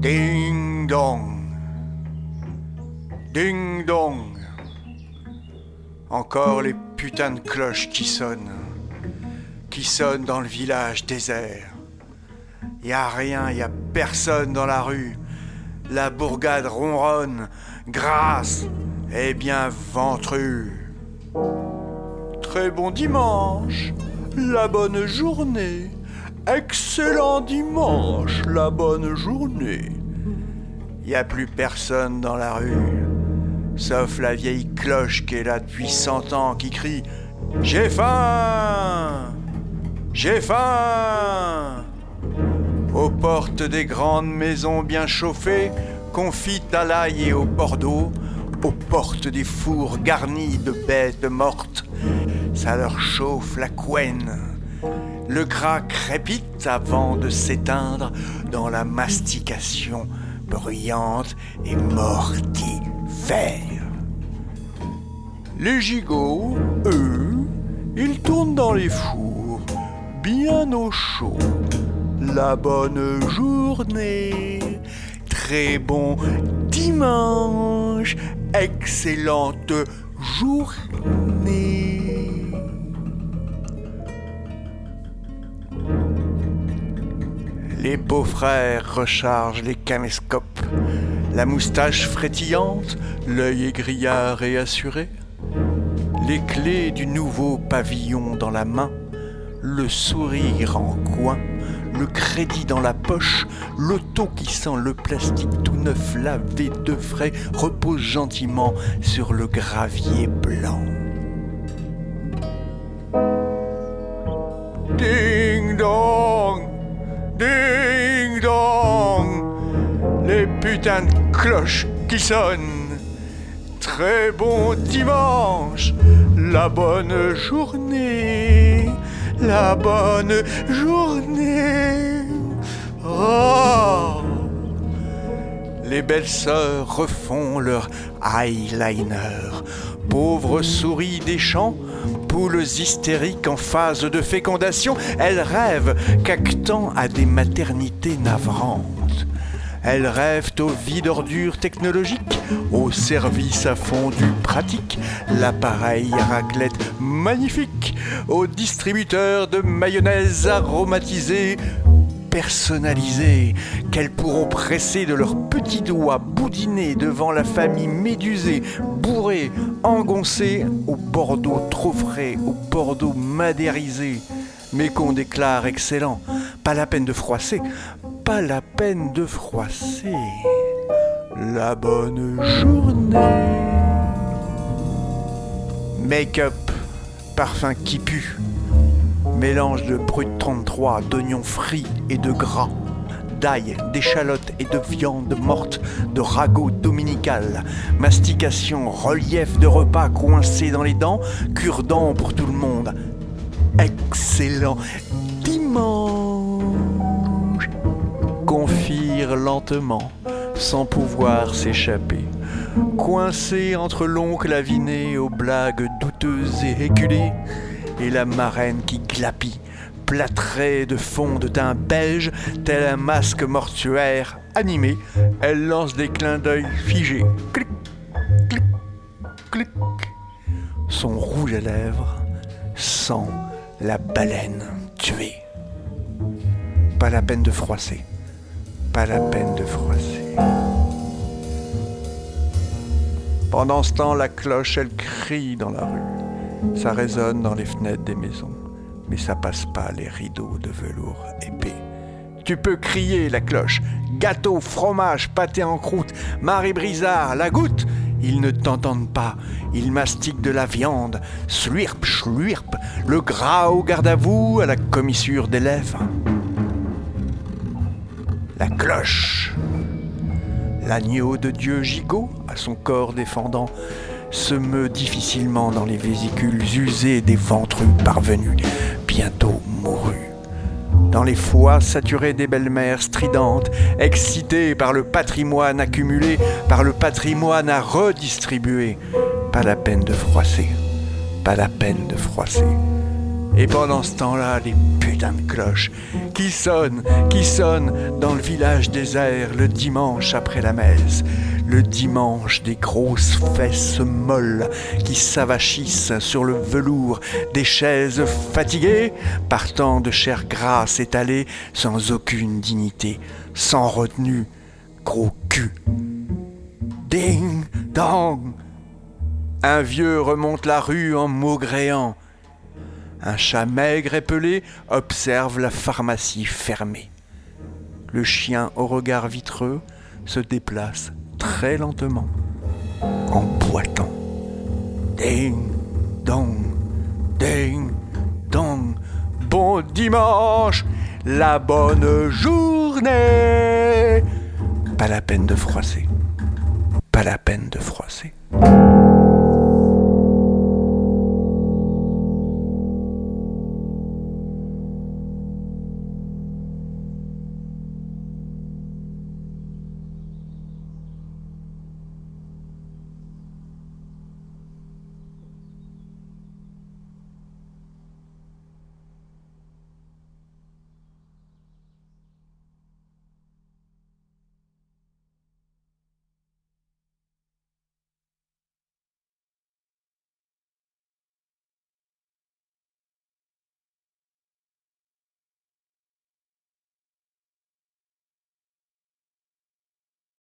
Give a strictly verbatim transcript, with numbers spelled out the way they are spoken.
Ding dong. Ding dong. Encore les putains de cloches qui sonnent. Qui sonnent dans le village désert. Y a rien, y a personne dans la rue. La bourgade ronronne, grasse et bien ventrue. Très bon dimanche, la bonne journée. Excellent dimanche, la bonne journée. Y a plus personne dans la rue, sauf la vieille cloche qui est là depuis cent ans, qui crie « J'ai faim! J'ai faim !» Aux portes des grandes maisons bien chauffées, confites à l'ail et au bordeaux, aux portes des fours garnis de bêtes mortes, ça leur chauffe la couenne. Le gras crépite avant de s'éteindre dans la mastication bruyante et mortifère. Les gigots, eux, ils tournent dans les fours, bien au chaud. La bonne journée, très bon dimanche, excellente journée. Les beaux-frères rechargent les caméscopes, la moustache frétillante, l'œil égrillard et assuré, les clés du nouveau pavillon dans la main, le sourire en coin, le crédit dans la poche, l'auto qui sent le plastique tout neuf lavé de frais repose gentiment sur le gravier blanc. Ding dong, ding dong, les putains de cloches qui sonnent. Très bon dimanche, la bonne journée. La bonne journée. Oh! Les belles sœurs refont leur eyeliner. Pauvres souris des champs, poules hystériques en phase de fécondation, elles rêvent cactant à des maternités navrantes. Elles rêvent aux vies d'ordures technologiques, au service à fondu pratique, l'appareil à raclette magnifique, aux distributeurs de mayonnaise aromatisée, personnalisée, qu'elles pourront presser de leurs petits doigts boudinés devant la famille médusée, bourrée, engoncée, au Bordeaux trop frais, au Bordeaux madérisé, mais qu'on déclare excellent. Pas la peine de froisser, pas la peine de froisser. La bonne journée. Make-up, parfum qui pue, mélange de brut trente-trois, d'oignons frits et de gras, d'ail, d'échalotes et de viande morte, de ragots dominical, mastication, relief de repas coincés dans les dents, cure-dents pour tout le monde. Excellent dimanche. Confire lentement, sans pouvoir s'échapper, coincé entre l'oncle aviné aux blagues douteuses et éculées, et la marraine qui glapit, plâtrée de fond de teint beige, tel un masque mortuaire animé, elle lance des clins d'œil figés. Clic, clic, clic. Son rouge à lèvres sent la baleine tuée. Pas la peine de froisser. Pas la peine de froisser. Pendant ce temps, la cloche, elle crie dans la rue. Ça résonne dans les fenêtres des maisons, mais ça passe pas les rideaux de velours épais. Tu peux crier, la cloche. Gâteau, fromage, pâté en croûte, Marie Brizard, la goutte. Ils ne t'entendent pas. Ils mastiquent de la viande. Slurp, slurp, le gras au garde à vous, à la commissure des lèvres. La cloche. L'agneau de Dieu gigot, à son corps défendant, se meut difficilement dans les vésicules usées des ventrus parvenus, bientôt mourus. Dans les foies saturés des belles-mères stridentes, excitées par le patrimoine accumulé, par le patrimoine à redistribuer. Pas la peine de froisser, pas la peine de froisser. Et pendant ce temps-là, les putains de cloches qui sonnent, qui sonnent dans le village désert le dimanche après la messe. Le dimanche des grosses fesses molles qui s'avachissent sur le velours des chaises fatiguées par tant de chair grasse étalée sans aucune dignité, sans retenue, gros cul. Ding dong. Un vieux remonte la rue en maugréant. Un chat maigre et pelé observe la pharmacie fermée. Le chien au regard vitreux se déplace très lentement, en boitant. Ding, dong, ding, dong. Bon dimanche, la bonne journée. Pas la peine de froisser. Pas la peine de froisser.